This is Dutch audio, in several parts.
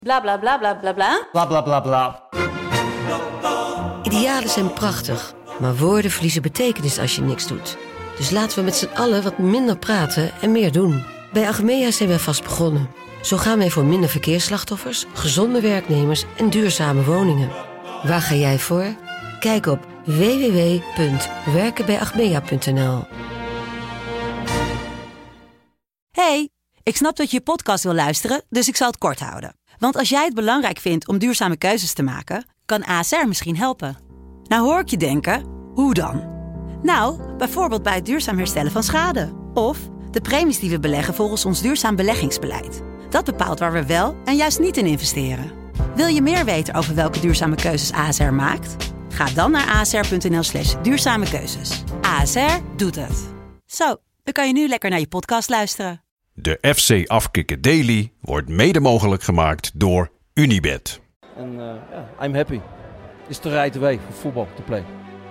Bla bla bla bla bla bla. Bla bla bla bla. Idealen zijn prachtig, maar woorden verliezen betekenis als je niks doet. Dus laten we met z'n allen wat minder praten en meer doen. Bij Achmea zijn wij vast begonnen. Zo gaan wij voor minder verkeersslachtoffers, gezonde werknemers en duurzame woningen. Waar ga jij voor? Kijk op www.werkenbijachmea.nl. Hey, ik snap dat je je podcast wil luisteren, dus ik zal het kort houden. Want als jij het belangrijk vindt om duurzame keuzes te maken, kan ASR misschien helpen. Nou hoor ik je denken, hoe dan? Nou, bijvoorbeeld bij het duurzaam herstellen van schade. Of de premies die we beleggen volgens ons duurzaam beleggingsbeleid. Dat bepaalt waar we wel en juist niet in investeren. Wil je meer weten over welke duurzame keuzes ASR maakt? Ga dan naar asr.nl/duurzame keuzes. ASR doet het. Zo, dan kan je nu lekker naar je podcast luisteren. De FC Afkikken Daily wordt mede mogelijk gemaakt door Unibet. En I'm happy. It's the right way for football to play.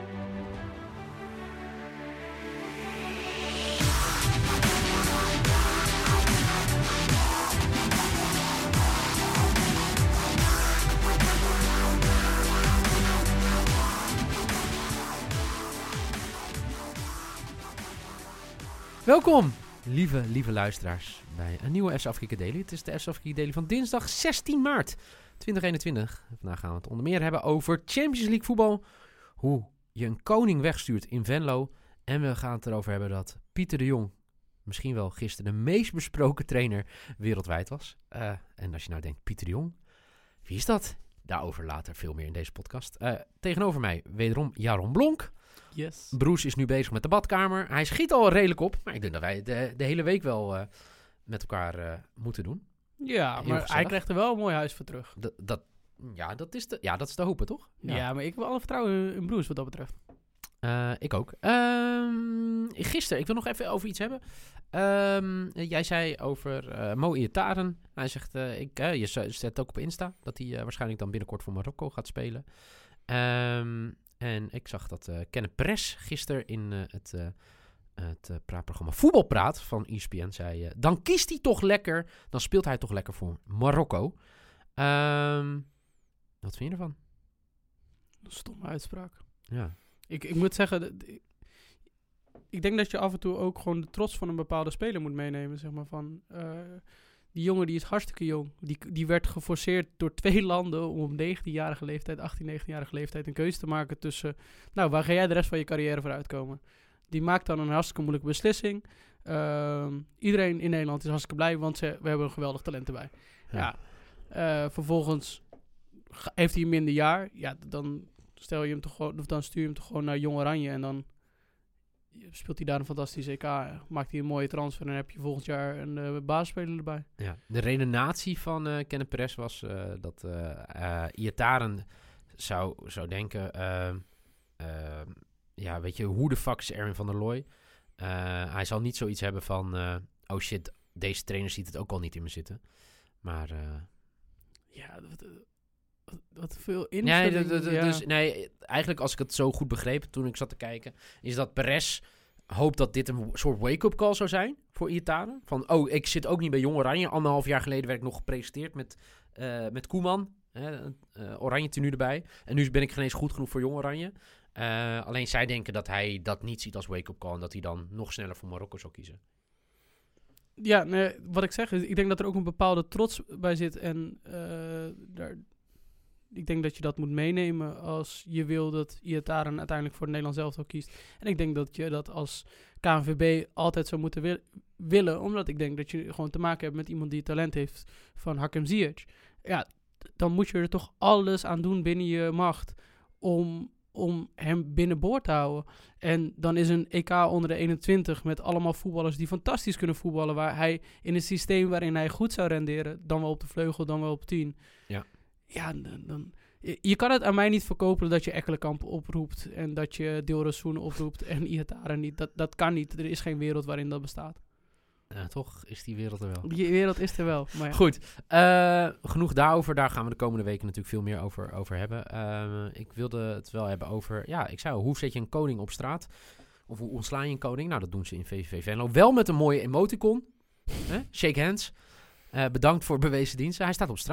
Welkom, lieve luisteraars, bij een nieuwe FC Afkikken Daily. Het is de FC Afkikken Daily van dinsdag 16 maart 2021. Vandaag gaan we het onder meer hebben over Champions League voetbal, hoe je een koning wegstuurt in Venlo. En we gaan het erover hebben dat Pieter de Jong misschien wel gisteren de meest besproken trainer wereldwijd was. En als je nou denkt, Pieter de Jong, wie is dat? Daarover later veel meer in deze podcast. Tegenover mij wederom Jaron Blonk. Yes. Broes is nu bezig met de badkamer. Hij schiet al redelijk op. Maar ik denk dat wij de hele week wel met elkaar moeten doen. Ja, Heel maar gezellig. hij krijgt er wel een mooi huis voor terug. Dat is te hopen, toch? Ja, maar ik heb alle vertrouwen in Broes wat dat betreft. Ik ook. Gisteren, ik wil nog even over iets hebben. Jij zei over Mo Iataren. Hij zegt, je zet ook op Insta dat hij waarschijnlijk dan binnenkort voor Marokko gaat spelen. En ik zag dat Kenneth Perez gisteren in het praatprogramma Voetbalpraat van ESPN zei... dan kiest hij toch lekker, dan speelt hij toch lekker voor Marokko. Wat vind je ervan? Een stomme uitspraak. Ja. Ik moet zeggen, ik denk dat je af en toe ook gewoon de trots van een bepaalde speler moet meenemen. Zeg maar van, die jongen die is hartstikke jong. Die werd geforceerd door 2 landen om op 19-jarige leeftijd, 19-jarige leeftijd een keuze te maken tussen... Nou, waar ga jij de rest van je carrière voor uitkomen? Die maakt dan een hartstikke moeilijke beslissing. Iedereen in Nederland is hartstikke blij, want we hebben een geweldig talent erbij. Ja. Vervolgens heeft hij een minder jaar. Ja, dan stuur je hem toch gewoon naar Jong Oranje en dan speelt hij daar een fantastische EK. Maakt hij een mooie transfer en dan heb je volgend jaar een basisspeler erbij. Ja. De redenatie van Kenneth Perez was dat Iataren zou denken... weet je, hoe de fuck is Erwin van der Looy? Hij zal niet zoiets hebben van... oh shit, deze trainer ziet het ook al niet in me zitten. Maar... wat veel invulling. Dus eigenlijk als ik het zo goed begreep toen ik zat te kijken... is dat Perez hoopt dat dit een soort wake-up call zou zijn voor Iataren. Van, ik zit ook niet bij Jong Oranje. 1,5 jaar geleden werd ik nog gepresenteerd met Koeman. Oranje tenue erbij. En nu ben ik geen eens goed genoeg voor Jong Oranje. Alleen zij denken dat hij dat niet ziet als wake-up call... en dat hij dan nog sneller voor Marokko zou kiezen. Ja, nee, wat ik zeg is, ik denk dat er ook een bepaalde trots bij zit. En ik denk dat je dat moet meenemen als je wil dat Iataren uiteindelijk voor het Nederlands elftal kiest. En ik denk dat je dat als KNVB altijd zou moeten willen. Omdat ik denk dat je gewoon te maken hebt met iemand die talent heeft van Hakim Ziyech. Ja, dan moet je er toch alles aan doen binnen je macht om hem binnenboord te houden. En dan is een EK onder de 21 met allemaal voetballers die fantastisch kunnen voetballen, waar hij in een systeem waarin hij goed zou renderen, dan wel op de vleugel, dan wel op 10. Ja, dan je kan het aan mij niet verkopen dat je Ekkelenkamp oproept en dat je Dilrosun oproept en Iataren niet. Dat kan niet. Er is geen wereld waarin dat bestaat. Toch is die wereld er wel. Die wereld is er wel. Maar ja. Goed, genoeg daarover. Daar gaan we de komende weken natuurlijk veel meer over hebben. Ik wilde het wel hebben over... Ja, ik zei al, hoe zet je een koning op straat? Of hoe ontsla je een koning? Nou, dat doen ze in VVV Venlo. Wel met een mooie emoticon. Shake hands. Bedankt voor bewezen diensten. Hij staat op straat.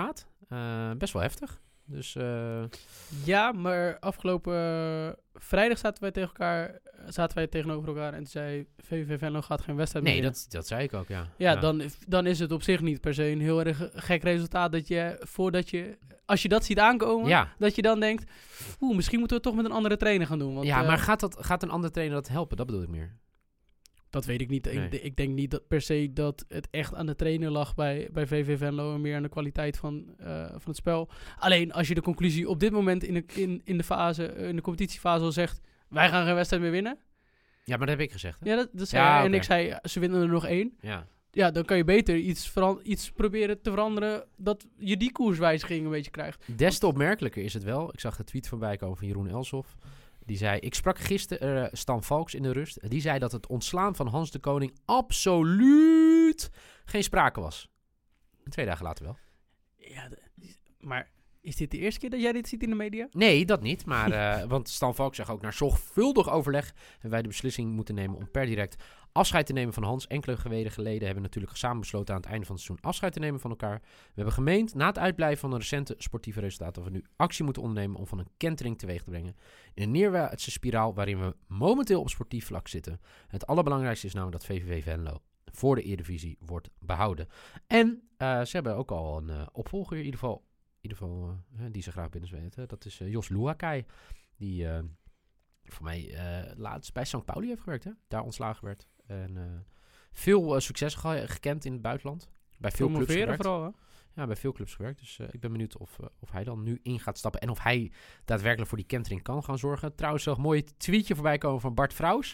Best wel heftig. Dus Ja, maar afgelopen vrijdag zaten wij tegenover elkaar en toen zei VVV Venlo gaat geen wedstrijd meer nee, winnen. dat zei ik ook, ja. Ja, dan is het op zich niet per se een heel erg gek resultaat dat je, als je dat ziet aankomen, dat je dan denkt, misschien moeten we het toch met een andere trainer gaan doen. Want, maar gaat een andere trainer dat helpen? Dat bedoel ik meer. Dat weet ik niet. Nee. Ik denk niet dat per se dat het echt aan de trainer lag bij VV Venlo en meer aan de kwaliteit van het spel. Alleen als je de conclusie op dit moment in de competitiefase al zegt, wij gaan geen wedstrijd meer winnen. Ja, maar dat heb ik gezegd. Hè? Ja, dat zei hij. oké. En ik zei, ze winnen er nog 1. Ja. Ja, dan kan je beter iets proberen te veranderen dat je die koerswijziging een beetje krijgt. Des te opmerkelijker is het wel. Ik zag de tweet voorbij komen van Jeroen Elshoff. Die zei, ik sprak gisteren Stan Valks in de rust. Die zei dat het ontslaan van Hans de Koning absoluut geen sprake was. En 2 dagen later wel. Ja, maar is dit de eerste keer dat jij dit ziet in de media? Nee, dat niet. Maar, want Stan Valks zegt ook, na zorgvuldig overleg hebben wij de beslissing moeten nemen om per direct afscheid te nemen van Hans. Enkele weken geleden hebben we natuurlijk samen besloten aan het einde van het seizoen afscheid te nemen van elkaar. We hebben gemeend, na het uitblijven van de recente sportieve resultaten, dat we nu actie moeten ondernemen om van een kentering teweeg te brengen. In een neerwaartse spiraal waarin we momenteel op sportief vlak zitten. Het allerbelangrijkste is namelijk dat VVV Venlo voor de Eredivisie wordt behouden. En ze hebben ook al een opvolger in ieder geval die ze graag binnen weten. Dat is Jos Luakai, die voor mij laatst bij St. Pauli heeft gewerkt. Hè? Daar ontslagen werd. En veel succes gekend in het buitenland. Bij veel clubs gewerkt. Vooral, hè? Ja, bij veel clubs gewerkt. Dus ik ben benieuwd of hij dan nu in gaat stappen. En of hij daadwerkelijk voor die kentering kan gaan zorgen. Trouwens, nog een mooi tweetje voorbij komen van Bart Vrouws.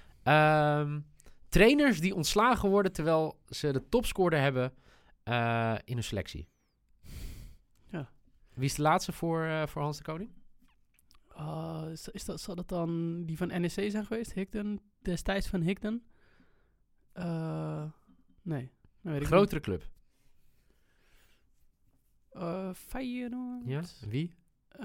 Trainers die ontslagen worden terwijl ze de topscorer hebben in hun selectie. Ja. Wie is de laatste voor Hans de Koning? Zal dat dan die van NEC zijn geweest? Higden? Destijds van Higden? Nee. Weet ik Grotere club. niet. Feyenoord? Ja, wie?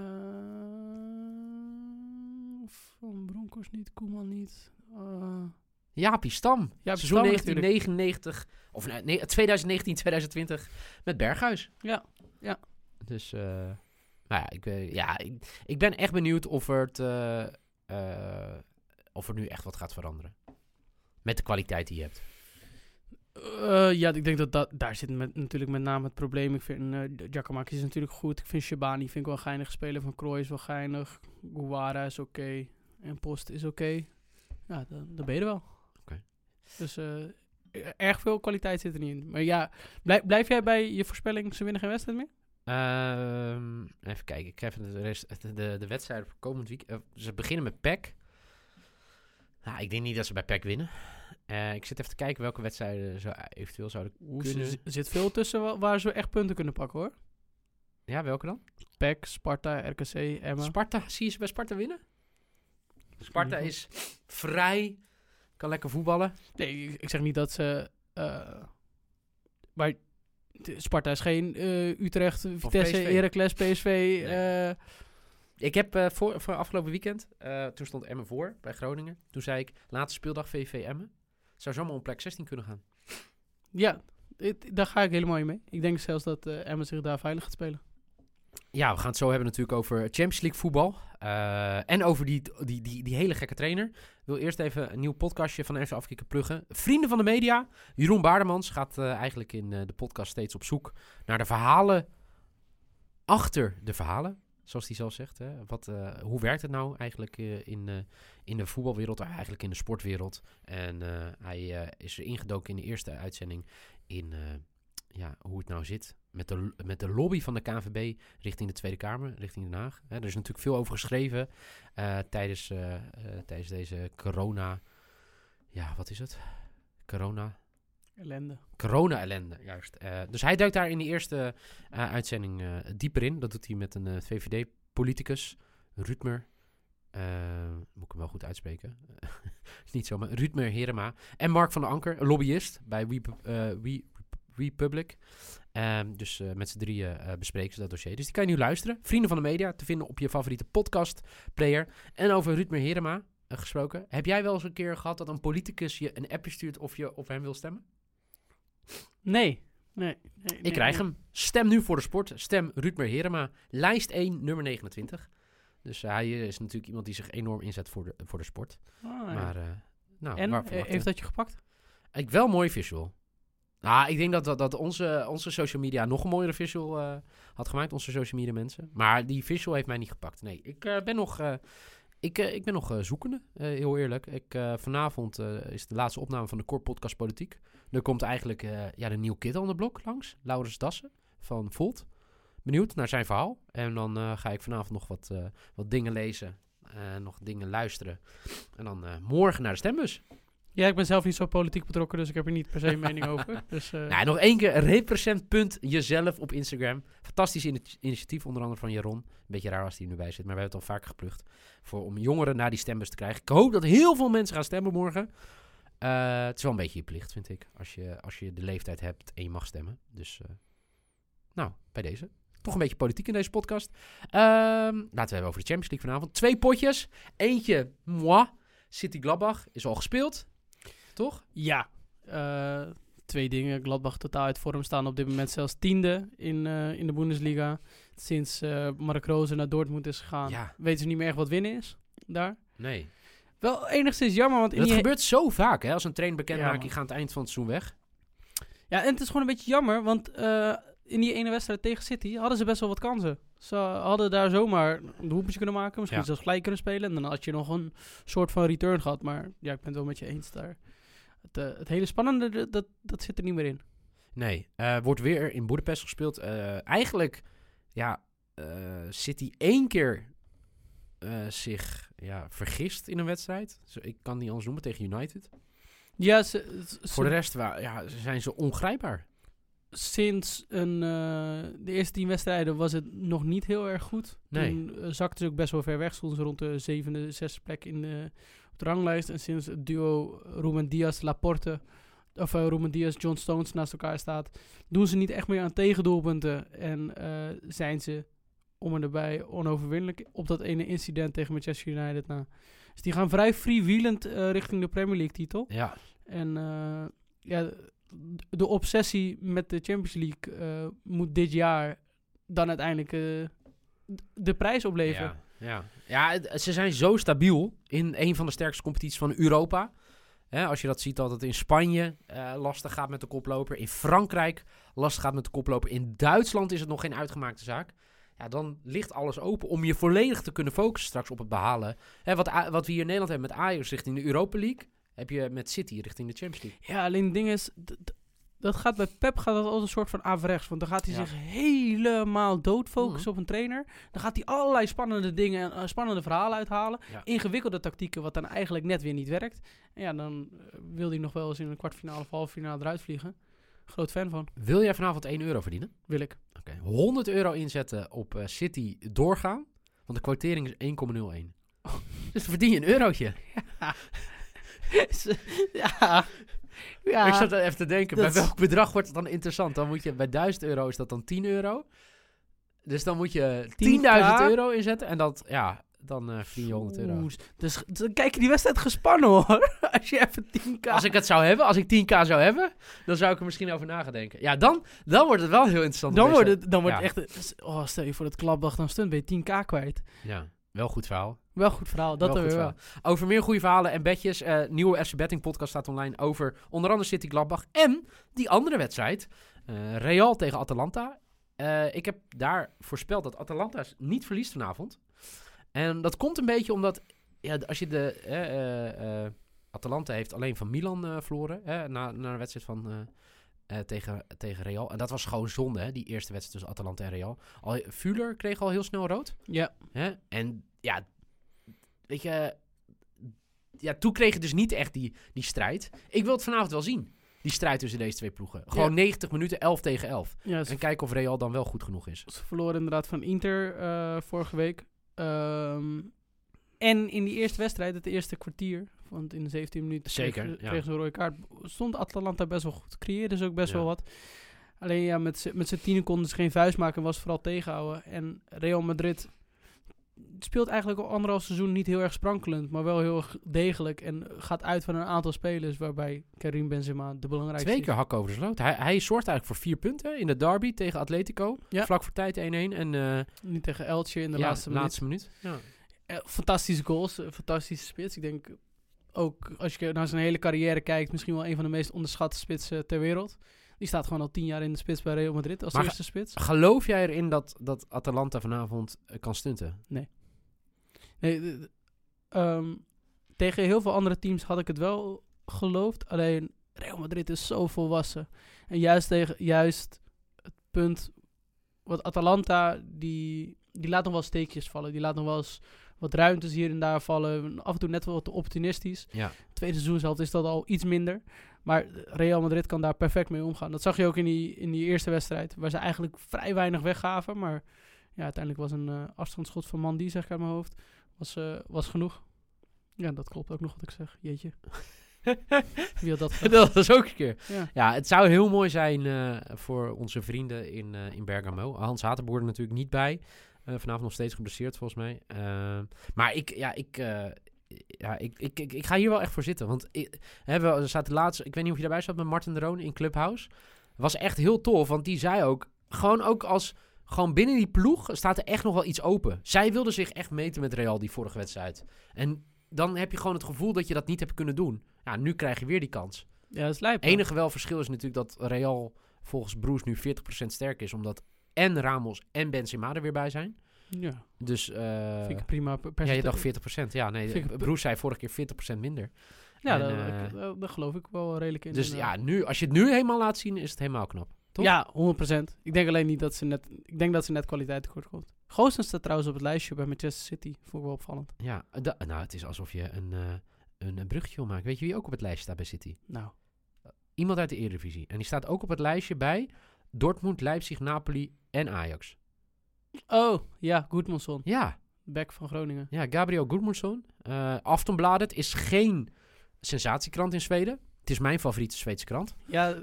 Van Bronckhorst niet, Koeman niet. Jaapie Stam. Jaapie Seizoen Stam 1999, of nee, 2019, 2020 met Berghuis. Ja. Dus, nou ja, ik ben echt benieuwd of er nu echt wat gaat veranderen. Met de kwaliteit die je hebt. Ja, ik denk dat daar zit natuurlijk met name het probleem. Ik vind Giacomakis is natuurlijk goed. Ik vind Shabani vind ik wel een geinig speler. Van Krooi is wel geinig. Guevara is oké. En Post is oké. Ja, dan ben je er wel. Oké. Dus erg veel kwaliteit zit er niet in. Maar ja, blijf jij bij je voorspelling, ze winnen geen wedstrijd meer? Even kijken. Ik ga even de wedstrijden voor komend week. Ze beginnen met PEC. Nou, ik denk niet dat ze bij PEC winnen. Ik zit even te kijken welke wedstrijden ze eventueel zouden kunnen. Er zit veel tussen waar ze echt punten kunnen pakken, hoor. Ja, welke dan? PEC, Sparta, RKC, Emma. Sparta, zie je ze bij Sparta winnen? Sparta is vrij, kan lekker voetballen. Nee, ik zeg niet dat ze... maar Sparta is geen Utrecht, Vitesse, PSV. Heracles, PSV. Nee. Ik heb voor afgelopen weekend, toen stond Emmen voor bij Groningen. Toen zei ik, laatste speeldag VV Emmen. Zou zomaar om plek 16 kunnen gaan. Ja, daar ga ik helemaal in mee. Ik denk zelfs dat Emmen zich daar veilig gaat spelen. Ja, we gaan het zo hebben natuurlijk over Champions League voetbal. En over die hele gekke trainer. Ik wil eerst even een nieuw podcastje van FC Afkikken pluggen. Vrienden van de media. Jeroen Baardemans gaat eigenlijk in de podcast steeds op zoek naar de verhalen achter de verhalen. Zoals hij zelf zegt. Hè. Hoe werkt het nou eigenlijk in de voetbalwereld, eigenlijk in de sportwereld? En hij is er ingedoken in de eerste uitzending in hoe het nou zit met de lobby van de KNVB richting de Tweede Kamer, richting Den Haag. Er is natuurlijk veel over geschreven tijdens deze corona... Ja, wat is het? Corona-ellende, juist. Dus hij duikt daar in de eerste uitzending dieper in. Dat doet hij met een VVD-politicus, Rutmer. Moet ik hem wel goed uitspreken? Niet zo, maar Rutmer Herema. En Mark van der Anker, een lobbyist bij Republic. Dus met z'n drieën bespreken ze dat dossier. Dus die kan je nu luisteren. Vrienden van de media, te vinden op je favoriete podcastplayer. En over Rutmer Herema gesproken. Heb jij wel eens een keer gehad dat een politicus je een appje stuurt of je op hem wil stemmen? Nee, Ik krijg hem. Stem nu voor de sport. Stem Rutmer Herema. Lijst 1, nummer 29. Dus hij is natuurlijk iemand die zich enorm inzet voor de sport. Maar, en, heeft dat je gepakt? Ik wel een mooie visual. Ik denk dat onze social media nog een mooiere visual had gemaakt. Onze social media mensen. Maar die visual heeft mij niet gepakt. Nee, ik ben nog zoekende, heel eerlijk. Vanavond is de laatste opname van de Core Podcast Politiek. Er komt eigenlijk de nieuwe kid on the block langs. Laurens Dassen van Volt. Benieuwd naar zijn verhaal. En dan ga ik vanavond nog wat dingen lezen. Nog dingen luisteren. En dan morgen naar de stembus. Ja, ik ben zelf niet zo politiek betrokken, dus ik heb er niet per se een mening over. Dus, nog één keer, represent.jezelf op Instagram. Fantastisch initiatief, onder andere van Jaron. Een beetje raar als die er nu bij zit, maar we hebben het al vaker geplukt. Om jongeren naar die stembus te krijgen. Ik hoop dat heel veel mensen gaan stemmen morgen. Het is wel een beetje je plicht, vind ik. Als je de leeftijd hebt en je mag stemmen. Dus, bij deze. Toch een beetje politiek in deze podcast. Laten we hebben over de Champions League vanavond. 2 potjes. Eentje, City Gladbach is al gespeeld. Toch? Ja. 2 dingen. Gladbach totaal uit vorm staan op dit moment zelfs 10e in de Bundesliga. Sinds Mark Rozen naar Dortmund is gegaan, weten ze niet meer echt wat winnen is daar. Nee. Wel enigszins jammer, want dat gebeurt zo vaak, hè? Als een trainer bekend maakt, die gaat aan het eind van het seizoen weg. Ja, en het is gewoon een beetje jammer, want in die ene wedstrijd tegen City hadden ze best wel wat kansen. Ze hadden daar zomaar een doelpuntje kunnen maken, misschien zelfs gelijk kunnen spelen. En dan had je nog een soort van return gehad. Maar ja, ik ben het wel met je eens daar. Het hele spannende, dat zit er niet meer in. Nee, wordt weer in Boedapest gespeeld. Eigenlijk, City 1 keer zich vergist in een wedstrijd. Ik kan het niet anders noemen, tegen United. Ja, voor de rest zijn ze ongrijpbaar. Sinds de eerste 10 wedstrijden was het nog niet heel erg goed. Nee. Toen zakten ze ook best wel ver weg. Stonden ze rond de 7e, 6e plek op de ranglijst. En sinds het duo Ruben Dias-Laporte, of Ruben Dias-John Stones naast elkaar staat, doen ze niet echt meer aan tegendoelpunten. En zijn ze om en erbij onoverwinnelijk op dat ene incident tegen Manchester United. Dus die gaan vrij freewheelend richting de Premier League titel. Ja. En de obsessie met de Champions League moet dit jaar dan uiteindelijk de prijs opleveren. Ja, ze zijn zo stabiel in een van de sterkste competities van Europa. Als je dat ziet, dat het in Spanje lastig gaat met de koploper. In Frankrijk lastig gaat met de koploper. In Duitsland is het nog geen uitgemaakte zaak. Ja, dan ligt alles open om je volledig te kunnen focussen straks op het behalen. Wat we hier in Nederland hebben met Ajax richting de Europa League, heb je met City richting de Champions League. Ja, alleen het ding is, dat gaat bij Pep gaat dat als een soort van averechts. Want dan gaat hij zich helemaal doodfocussen op een trainer. Dan gaat hij allerlei spannende dingen en spannende verhalen uithalen. Ja. Ingewikkelde tactieken, wat dan eigenlijk net weer niet werkt. En ja, dan wil hij nog wel eens in een kwartfinale of halve finale eruit vliegen. Groot fan van. Wil jij vanavond €1 verdienen? Wil ik. Oké. €100 inzetten op City doorgaan. Want de quotering is 1,01. Dus dan verdien je een eurotje. Ja. Ik zat even te denken, bij welk bedrag wordt het dan interessant? Dan moet je bij €1000 is dat dan €10. Dus dan moet je €10.000 inzetten en dat, dan verdien je €100. Dus dan kijk je die wedstrijd gespannen, hoor. Als je even 10k... Als ik het zou hebben, als ik 10k zou hebben, dan zou ik er misschien over na gaan denken. Ja, dan wordt het wel heel interessant. Dan wordt het echt... Oh, stel je voor dat Gladbach dan stunt, ben je 10k kwijt. Ja, wel goed verhaal. Wel goed verhaal, dat dan weer wel. Over meer goede verhalen en bedjes. Nieuwe FC Betting podcast staat online over onder andere City Gladbach. En die andere wedstrijd, Real tegen Atalanta. Ik heb daar voorspeld dat Atalanta niet verliest vanavond. En dat komt een beetje omdat, als je Atalanta heeft alleen van Milan verloren. Na een wedstrijd van tegen Real. En dat was gewoon zonde, hè, die eerste wedstrijd tussen Atalanta en Real. Füller kreeg al heel snel rood. Ja. En ja, weet je, toen kreeg je dus niet echt die strijd. Ik wil het vanavond wel zien, die strijd tussen deze twee ploegen. Gewoon 90 minuten, 11 tegen 11. Ja, en kijken of Real dan wel goed genoeg is. Ze verloren inderdaad van Inter vorige week. En in die eerste wedstrijd, het eerste kwartier, want in de 17 minuten kreeg ze een rode kaart, stond Atalanta best wel goed. Creëerde ze ook best wel wat. Alleen met z'n 10 konden ze geen vuist maken en was vooral tegenhouden. En Real Madrid, speelt eigenlijk al 1,5 seizoen niet heel erg sprankelend, maar wel heel erg degelijk. En gaat uit van een aantal spelers waarbij Karim Benzema de belangrijkste 2 keer hak over de sloot. Hij zorgt eigenlijk voor 4 punten in de derby tegen Atletico. Ja. Vlak voor tijd 1-1. En Niet tegen Elche in de laatste minuut. Ja. Fantastische goals, fantastische spits. Ik denk ook, als je naar zijn hele carrière kijkt, misschien wel een van de meest onderschatte spitsen ter wereld. Die staat gewoon al 10 jaar in de spits bij Real Madrid als eerste spits. Geloof jij erin dat Atalanta vanavond kan stunten? Nee, tegen heel veel andere teams had ik het wel geloofd. Alleen Real Madrid is zo volwassen. En juist het punt wat Atalanta, die laat nog wel steekjes vallen. Die laat nog wel eens wat ruimtes hier en daar vallen. Af en toe net wel wat opportunistisch. Ja. Tweede seizoenshelft is dat al iets minder. Maar Real Madrid kan daar perfect mee omgaan. Dat zag je ook in die eerste wedstrijd. Waar ze eigenlijk vrij weinig weggaven. Maar ja, uiteindelijk was een afstandsschot van Mandy, zeg ik uit mijn hoofd. Was genoeg. Ja, dat klopt ook nog wat ik zeg. Jeetje. Wie had dat gedaan? Dat was ook een keer. Ja. Ja, het zou heel mooi zijn voor onze vrienden in Bergamo. Hans Hatenboer er natuurlijk niet bij. Vanavond nog steeds geblesseerd volgens mij. Maar ik ga hier wel echt voor zitten. Want we zaten laatst, ik weet niet of je daarbij zat met Martin de Roon in Clubhouse. Was echt heel tof, want die zei ook, gewoon binnen die ploeg staat er echt nog wel iets open. Zij wilden zich echt meten met Real die vorige wedstrijd. En dan heb je gewoon het gevoel dat je dat niet hebt kunnen doen. Ja, nu krijg je weer die kans. Ja, dat is lijp. Het enige wel verschil is natuurlijk dat Real volgens Bruce nu 40% sterk is. Omdat en Ramos en Benzema er weer bij zijn. Ja. Dus Vind ik prima. ja, je dacht 40%. Ja, nee, Bruce zei vorige keer 40% minder. Ja, En, daar geloof ik wel redelijk in. Dus ja, nu, als je het nu helemaal laat zien, is het helemaal knap. Toch? Ja, 100%. Ik denk alleen niet dat ze net kwaliteit tekort komt. Goossen staat trouwens op het lijstje bij Manchester City. Vond ik wel opvallend. Ja, nou, het is alsof je een bruggetje wil maken. Weet je wie ook op het lijstje staat bij City? Nou. Iemand uit de Eredivisie. En die staat ook op het lijstje bij Dortmund, Leipzig, Napoli en Ajax. Oh, ja, Goedmanson. Ja. Back van Groningen. Ja, Gabriel Goedmundsson. Aftonbladet is geen sensatiekrant in Zweden. Het is mijn favoriete Zweedse krant. Ja.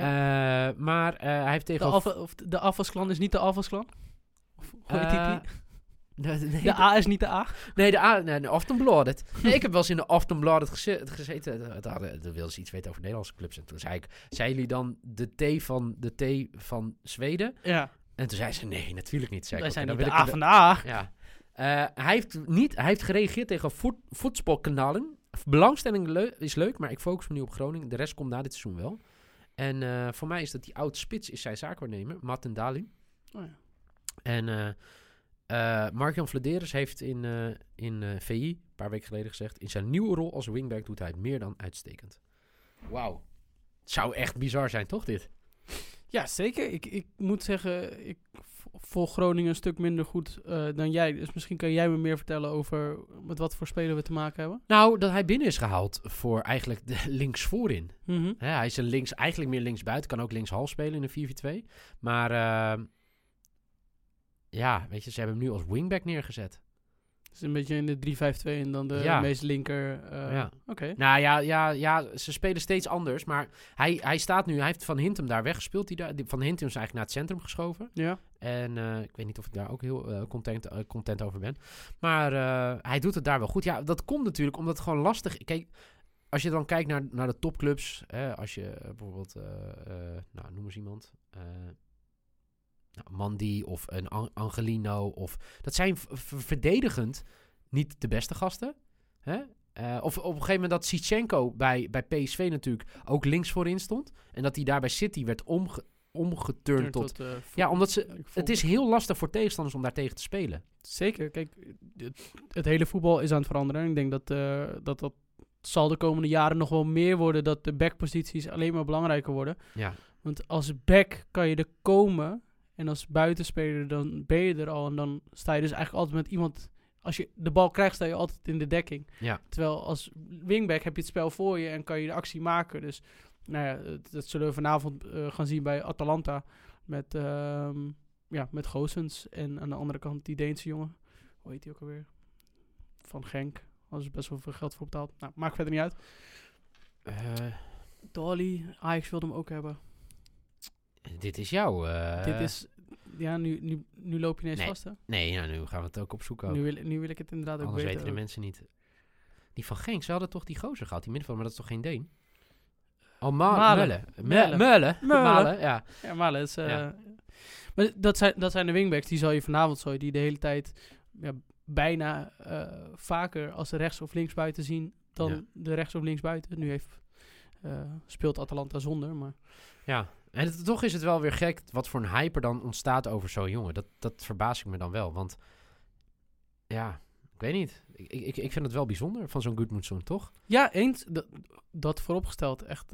Maar hij heeft tegen... De afwasklan is niet de afwasklan? Of hoe heet die? Nee, de A is niet de A? Nee, de Aftonbladet. Nee, ik heb wel eens in de Aftonbladet gezeten. Daar wilden ze iets weten over Nederlandse clubs. En toen zei ik, zijn jullie dan de T van Zweden? Ja. En toen zei ze, nee, natuurlijk niet. Wij zijn niet de A van de A. Ja. Hij heeft gereageerd tegen voetbalkanalen. Belangstelling is leuk, maar ik focus me nu op Groningen. De rest komt na dit seizoen wel. En voor mij is dat die oud spits is zijn zaakwaarnemer, Martin Dahlin. Oh ja. En Mark-Jan Vladeres heeft in VI een paar weken geleden gezegd, in zijn nieuwe rol als wingback doet hij het meer dan uitstekend. Wauw. Het zou echt bizar zijn, toch dit? Ja, zeker. Ik moet zeggen, ik volg Groningen een stuk minder goed dan jij. Dus misschien kan jij me meer vertellen over met wat voor speler we te maken hebben. Nou, dat hij binnen is gehaald voor eigenlijk de links voorin. Mm-hmm. Hij is eigenlijk meer linksbuiten. Kan ook linkshalf spelen in een 4-4-2. Maar ja, weet je, ze hebben hem nu als wingback neergezet. Dus een beetje in de 3-5-2 en dan de meest linker. Ja. Oké. Nou ja, ze spelen steeds anders. Maar hij staat nu, hij heeft Van Hintem daar weggespeeld. Van Hintem is eigenlijk naar het centrum geschoven. Ja. En ik weet niet of ik daar ook heel content over ben. Maar hij doet het daar wel goed. Ja, dat komt natuurlijk omdat het gewoon lastig is. Kijk, als je dan kijkt naar de topclubs. Als je bijvoorbeeld, noem eens iemand. Mandy of een Angelino. Dat zijn verdedigend niet de beste gasten. Hè? Of op een gegeven moment dat Zinchenko bij PSV natuurlijk ook links voorin stond. En dat hij daar bij City werd omgeturnd tot omdat het is heel lastig voor tegenstanders om daar tegen te spelen. Zeker. Kijk, het hele voetbal is aan het veranderen. En ik denk dat zal de komende jaren nog wel meer worden. Dat de backposities alleen maar belangrijker worden. Ja. Want als back kan je er komen. En als buitenspeler dan ben je er al. En dan sta je dus eigenlijk altijd met iemand. Als je de bal krijgt, sta je altijd in de dekking. Ja. Terwijl als wingback heb je het spel voor je en kan je de actie maken. Dus nou ja, dat zullen we vanavond gaan zien bij Atalanta. Met Goossens. En aan de andere kant die Deense jongen. Hoe heet die ook alweer? Van Genk. Daar is best wel veel geld voor betaald. Nou, maakt verder niet uit. Dolly. Ajax wilde hem ook hebben. Dit is jouw... Ja, nu loop je ineens Nee. vast, hè? Nee, nou, nu gaan we het ook opzoeken. Ook. Nu wil ik het inderdaad ook Anders weten. weten de mensen niet. Die van Genk, ze hadden toch die gozer gehad, die middenvelder, maar dat is toch geen Deen? Oh, Malen. Meulen, ja. Ja, Malen is... Ja. Maar dat zijn de wingbacks, die zal je vanavond zo, die de hele tijd bijna vaker als rechts of linksbuiten zien dan de rechts of linksbuiten. Nu speelt Atalanta zonder, maar... Ja, en toch is het wel weer gek wat voor een hype er dan ontstaat over zo'n jongen. Dat verbaas ik me dan wel, want ja, ik weet niet. Ik vind het wel bijzonder van zo'n Gudmundsson, toch? Ja, eens. Dat vooropgesteld. Echt,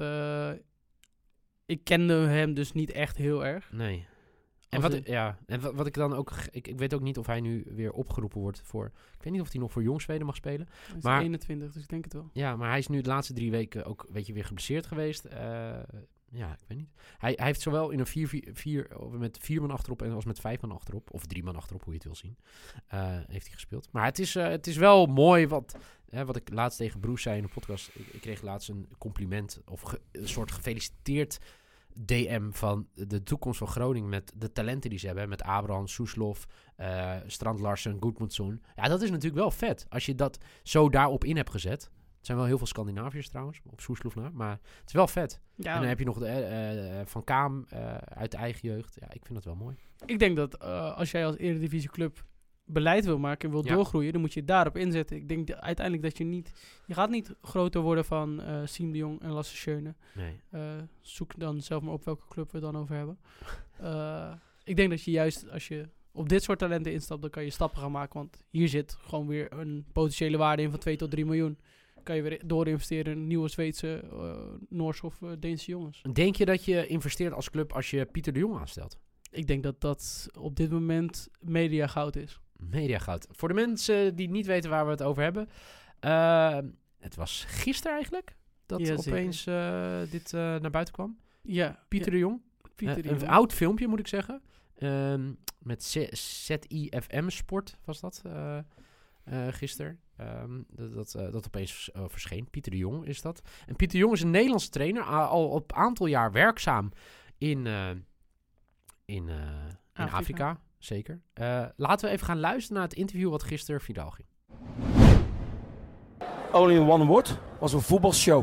ik kende hem dus niet echt heel erg. Nee. En wat ik dan ook... Ik weet ook niet of hij nu weer opgeroepen wordt voor... Ik weet niet of hij nog voor Jong Zweden mag spelen. Hij is Maar- 21, dus ik denk het wel. Ja, maar hij is nu de laatste 3 weken ook weer geblesseerd geweest. Ja, ik weet niet. Hij heeft zowel in een met 4 man achterop als met 5 man achterop. Of 3 man achterop, hoe je het wil zien. Heeft hij gespeeld. Maar het is wel mooi wat ik laatst tegen Broes zei in de podcast. Ik kreeg laatst een compliment of een soort gefeliciteerd DM van de toekomst van Groningen met de talenten die ze hebben. Met Abraham, Soeslof, Strand Larsen, Gudmundsson. Ja, dat is natuurlijk wel vet. Als je dat zo daarop in hebt gezet. Het zijn wel heel veel Scandinaviërs trouwens, op Soeslof na. Maar het is wel vet. Ja, En dan heb je nog Van Kaam uit de eigen jeugd. Ja, ik vind dat wel mooi. ik denk dat als jij als Eredivisieclub beleid wil maken en wil doorgroeien, dan moet je daarop inzetten. Ik denk uiteindelijk dat je gaat niet groter worden van Siem de Jong en Lasse Schöne. Nee. Zoek dan zelf maar op welke club we het dan over hebben. Ik denk dat je juist, als je op dit soort talenten instapt, dan kan je stappen gaan maken. Want hier zit gewoon weer een potentiële waarde in van 2 tot 3 miljoen. Kan je weer doorinvesteren in nieuwe Zweedse, Noorse of Deense jongens. Denk je dat je investeert als club als je Pieter de Jong aanstelt? Ik denk dat dat op dit moment media goud is. Mediagoud. Voor de mensen die niet weten waar we het over hebben. Het was gisteren eigenlijk dat Ja, zeker. opeens dit naar buiten kwam. Ja, Pieter de Jong. Pieter de Een Jong. oud filmpje moet ik zeggen. Met ZIFM Sport was dat gisteren. Dat opeens verscheen. Pieter de Jong is dat. En Pieter de Jong is een Nederlandse trainer. Al op een aantal jaar werkzaam in Afrika. Zeker. Laten we even gaan luisteren naar het interview wat gisteren viraal ging. Only in one word, was een voetbalshow.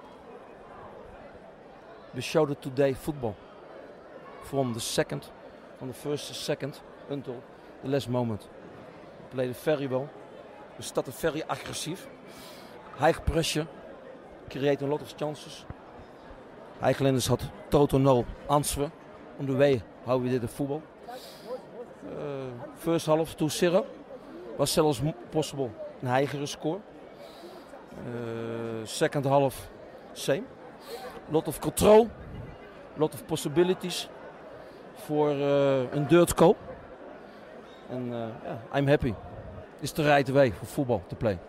We showed today football. From the first to second, until the last moment. We played very well. We started very agressief. High pressure, create a lot of chances. Highlanders had total no answer on the way how we did the football. First half 2-0 was zelfs possible een higher score. Second half same. Lot of control, lot of possibilities for een dirt goal. And I'm happy. It's the right way for football to play.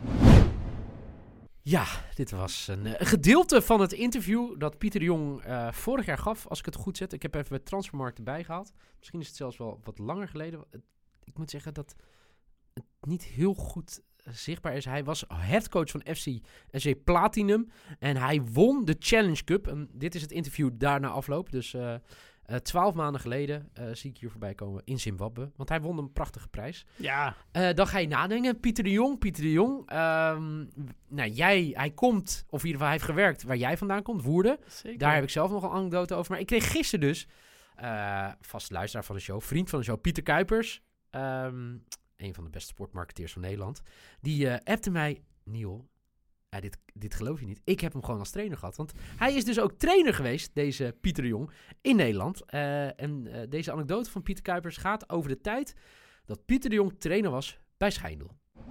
Ja, dit was een gedeelte van het interview dat Pieter de Jong vorig jaar gaf, als ik het goed zet. Ik heb even Transfermarkt erbij gehaald. Misschien is het zelfs wel wat langer geleden. Ik moet zeggen dat het niet heel goed zichtbaar is. Hij was headcoach van SC Platinum en hij won de Challenge Cup. En dit is het interview daarna afloop. Dus 12 maanden geleden zie ik hier voorbij komen in Zimbabwe. Want hij won een prachtige prijs. Ja. Dan ga je nadenken. Pieter de Jong. Hij komt, of in ieder geval hij heeft gewerkt waar jij vandaan komt, Woerden. Zeker. Daar heb ik zelf nog een anekdote over. Maar ik kreeg gisteren dus, vast luisteraar van de show, vriend van de show, Pieter Kuipers. Een van de beste sportmarketeers van Nederland. Die appte mij, Niel, dit geloof je niet. Ik heb hem gewoon als trainer gehad. Want hij is dus ook trainer geweest, deze Pieter de Jong, in Nederland. Deze anekdote van Pieter Kuipers gaat over de tijd dat Pieter de Jong trainer was bij Schijndel.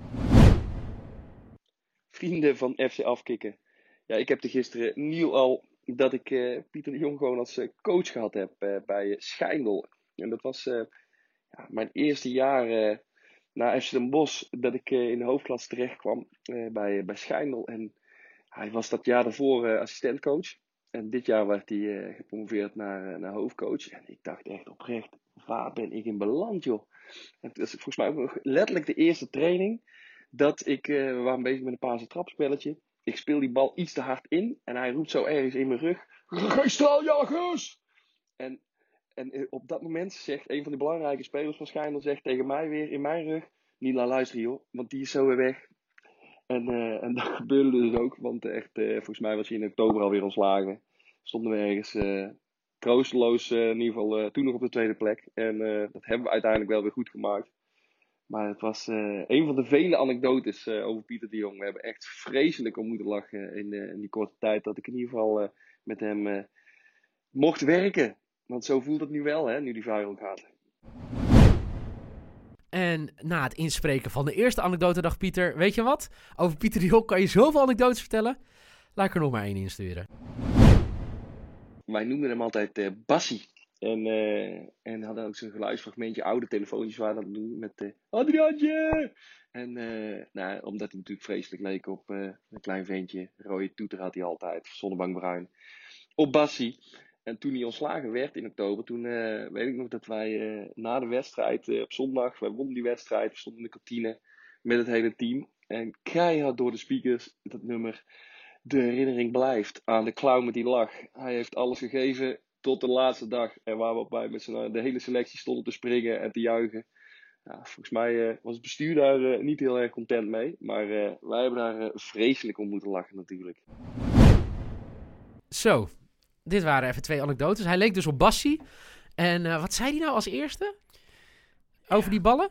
Vrienden van FC Afkikken. Ja, ik heb gisteren nieuw al dat ik Pieter de Jong gewoon als coach gehad heb bij Schijndel. En dat was mijn eerste jaar na FC Den Bosch dat ik in de hoofdklasse terecht kwam bij Schijndel. En hij was dat jaar daarvoor assistentcoach. En dit jaar werd hij gepromoveerd naar hoofdcoach. En ik dacht echt oprecht, waar ben ik in beland, joh? En dat is volgens mij ook nog letterlijk de eerste training dat ik, we waren bezig met een paarse trapspelletje. Ik speel die bal iets te hard in en hij roept zo ergens in mijn rug: "Geen straaljagers!" En En op dat moment zegt een van de belangrijke spelers van Schijndel zegt tegen mij weer in mijn rug: Nila, luister joh, want die is zo weer weg. En dat gebeurde dus ook, want echt, volgens mij was hij in oktober alweer ontslagen. Stonden we ergens troosteloos, in ieder geval toen nog op de tweede plek. En dat hebben we uiteindelijk wel weer goed gemaakt. Maar het was een van de vele anekdotes over Pieter de Jong. We hebben echt vreselijk om moeten lachen in die korte tijd dat ik in ieder geval met hem mocht werken. Want zo voelt het nu wel, hè, nu die viral gaat. En na het inspreken van de eerste anekdote dacht Pieter, weet je wat? Over Pieter de Jong kan je zoveel anekdotes vertellen. Laat ik er nog maar 1 insturen. Wij noemden hem altijd Bassie. En hadden ook zo'n geluidsfragmentje, oude telefoontjes waren dat doen met Adriaantje! En omdat hij natuurlijk vreselijk leek op een klein ventje, rode toeter had hij altijd, zonnebankbruin, op Bassie. En toen hij ontslagen werd in oktober, toen weet ik nog dat wij na de wedstrijd op zondag, wij wonnen die wedstrijd, we stonden in de kantine met het hele team. En keihard door de speakers dat nummer De herinnering blijft aan de clown met die lach. Hij heeft alles gegeven tot de laatste dag. En waar we op bij met de hele selectie stonden te springen en te juichen. Ja, volgens mij was het bestuur daar niet heel erg content mee. Maar wij hebben daar vreselijk om moeten lachen natuurlijk. Zo, dit waren even 2 anekdotes. Hij leek dus op Bassie. En wat zei hij nou als eerste? Over die ballen?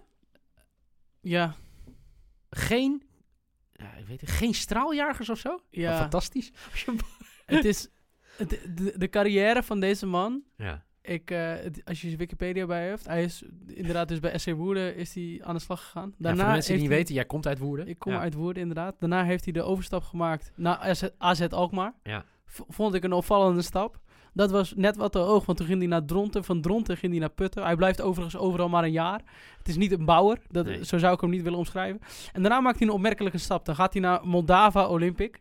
Ja. Geen straaljagers of zo? Ja. Oh, fantastisch. Het is de carrière van deze man. Ja. Als je Wikipedia bij heeft, hij is inderdaad dus bij SC Woerden is hij aan de slag gegaan. Daarna voor de mensen die niet weten, jij komt uit Woerden. Ik kom uit Woerden, inderdaad. Daarna heeft hij de overstap gemaakt naar AZ Alkmaar. Ja. Vond ik een opvallende stap. Dat was net wat te hoog, want toen ging hij naar Dronten. Van Dronten ging hij naar Putten. Hij blijft overigens overal maar een jaar. Het is niet een bouwer. Zo zou ik hem niet willen omschrijven. En daarna maakt hij een opmerkelijke stap. Dan gaat hij naar Moldava Olympic.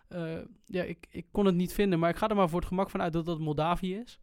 Ik kon het niet vinden, maar ik ga er maar voor het gemak van uit dat dat Moldavië is.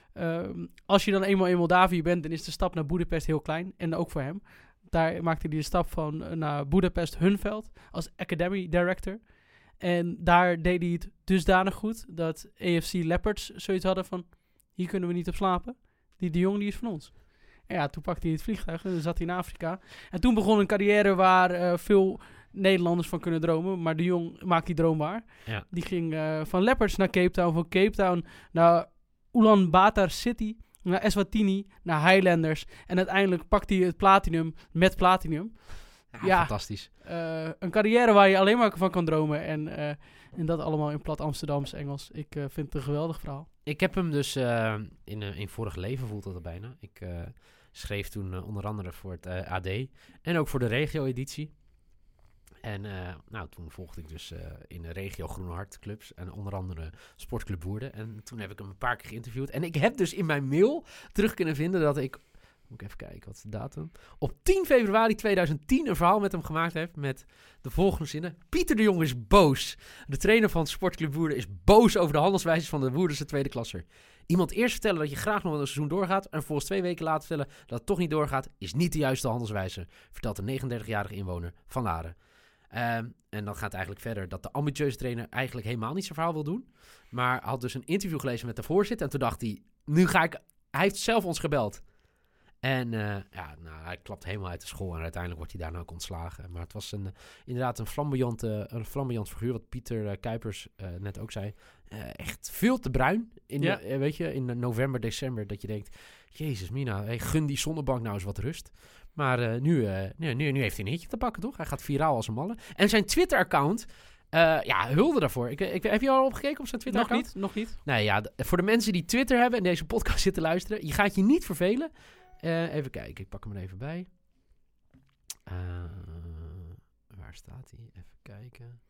Als je dan eenmaal in Moldavië bent, dan is de stap naar Boedapest heel klein. En ook voor hem. Daar maakte hij de stap van naar Boedapest Hunveld als Academy Director. En daar deed hij het dusdanig goed dat AFC Leopards zoiets hadden van: hier kunnen we niet op slapen. Die de Jong die is van ons. En ja, toen pakte hij het vliegtuig en dan zat hij in Afrika. En toen begon een carrière waar veel Nederlanders van kunnen dromen. Maar de Jong maakt die droom waar. Ja. Die ging van Leopards naar Cape Town, van Cape Town naar Ulaanbaatar City, naar Eswatini, naar Highlanders. En uiteindelijk pakt hij het platinum met platinum. Ja, fantastisch. Een carrière waar je alleen maar van kan dromen. En dat allemaal in plat Amsterdams Engels. Ik vind het een geweldig verhaal. Ik heb hem dus in vorig leven, voelt dat er bijna. Ik schreef toen onder andere voor het AD. En ook voor de regio-editie. En toen volgde ik dus in de regio Groene Hart clubs. En onder andere Sportclub Woerden. En toen heb ik hem een paar keer geïnterviewd. En ik heb dus in mijn mail terug kunnen vinden dat ik... Moet ik even kijken, wat is de datum? Op 10 februari 2010 een verhaal met hem gemaakt heeft met de volgende zinnen. Pieter de Jong is boos. De trainer van Sportclub Woerden is boos over de handelswijzes van de Woerdense tweede klasser. Iemand eerst vertellen dat je graag nog een seizoen doorgaat en volgens 2 weken later vertellen dat het toch niet doorgaat, is niet de juiste handelswijze, vertelt de 39-jarige inwoner van Laren. En dan gaat het eigenlijk verder dat de ambitieuze trainer eigenlijk helemaal niet zijn verhaal wil doen. Maar had dus een interview gelezen met de voorzitter en toen dacht hij, hij heeft zelf ons gebeld. En hij klapt helemaal uit de school en uiteindelijk wordt hij daarna ook ontslagen. Maar het was inderdaad een flamboyant figuur, wat Pieter Kuipers net ook zei. Echt veel te bruin in november, december, dat je denkt, jezus mina, gun die zonnebank nou eens wat rust. Maar nu heeft hij een hitje te pakken, toch? Hij gaat viraal als een malle. En zijn Twitter-account... hulde daarvoor. Heb je al opgekeken op zijn Twitter-account? Nog niet. Nee, ja, voor de mensen die Twitter hebben en deze podcast zitten luisteren, je gaat je niet vervelen. Even kijken, ik pak hem er even bij. Waar staat hij? Even kijken.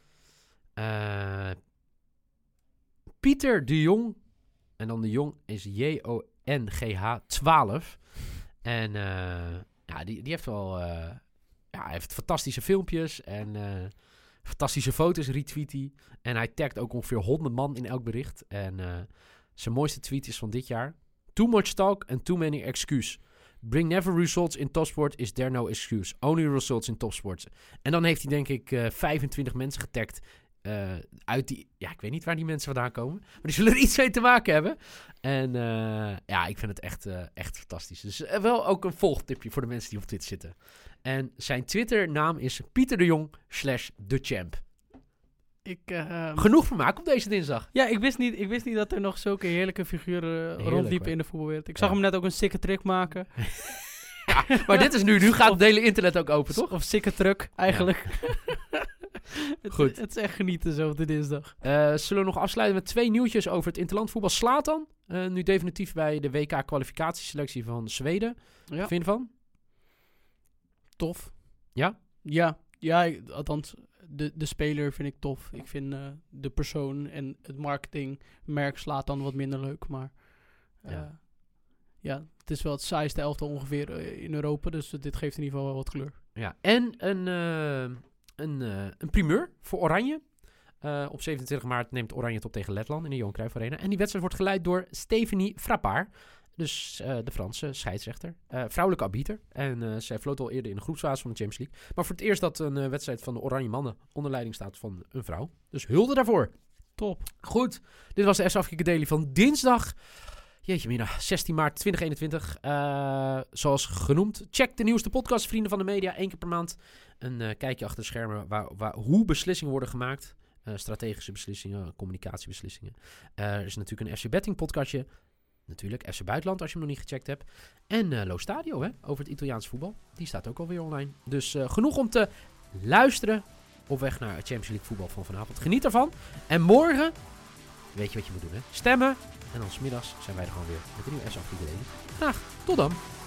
Pieter de Jong. En dan de Jong is JONGH 12. En die heeft wel... hij heeft fantastische filmpjes en... fantastische foto's retweet hij. En hij tagt ook ongeveer 100 man in elk bericht. En zijn mooiste tweet is van dit jaar. Too much talk and too many excuses. Bring never results in topsport, is there no excuse. Only results in topsport. En dan heeft hij denk ik 25 mensen getagd uit die... Ja, ik weet niet waar die mensen vandaan komen. Maar die zullen er iets mee te maken hebben. En ik vind het echt fantastisch. Dus wel ook een volgtipje voor de mensen die op Twitter zitten. En zijn Twitternaam is Pieter de Jong /TheChamp. Genoeg vermaak op deze dinsdag. Ja, ik wist niet dat er nog zulke heerlijke figuren rondliepen in de voetbalwereld. Ik zag hem net ook een sikke trick maken. Ja, maar dit is nu gaat het hele internet ook open, toch? Of sikke truck, eigenlijk. Ja. Goed. Het is echt genieten zo op de dinsdag. Zullen we nog afsluiten met 2 nieuwtjes over het interlandvoetbal. Zlatan, nu definitief bij de WK-kwalificatieselectie van Zweden. Ja. Wat vind je ervan? Tof. Ja? Ja, althans, de speler vind ik tof. Ik vind de persoon en het marketingmerk Zlatan wat minder leuk. Maar het is wel het saaiste elftal ongeveer in Europa. Dus dit geeft in ieder geval wel wat kleur. Ja, en een primeur voor Oranje. Op 27 maart neemt Oranje het op tegen Letland in de Johan Cruijff Arena. En die wedstrijd wordt geleid door Stéphanie Frappard. Dus de Franse scheidsrechter. Vrouwelijke arbiter. En zij floot al eerder in de groepsfase van de Champions League. Maar voor het eerst dat een wedstrijd van de Oranje Mannen onder leiding staat van een vrouw. Dus hulde daarvoor. Top. Goed. Dit was de S Afrika Daily van dinsdag. Jeetje mina, 16 maart 2021. Zoals genoemd. Check de nieuwste podcast Vrienden van de Media. 1 keer per maand. Een kijkje achter de schermen hoe beslissingen worden gemaakt. Strategische beslissingen, communicatiebeslissingen. Er is natuurlijk een FC Betting podcastje. Natuurlijk FC Buitenland als je hem nog niet gecheckt hebt. En Lo Stadio over het Italiaans voetbal. Die staat ook alweer online. Dus genoeg om te luisteren op weg naar het Champions League voetbal van vanavond. Geniet ervan. En morgen, weet je wat je moet doen, hè? Stemmen. En dan 's middags zijn wij er gewoon weer met een nieuwe S Afrika Daily. Graag, tot dan.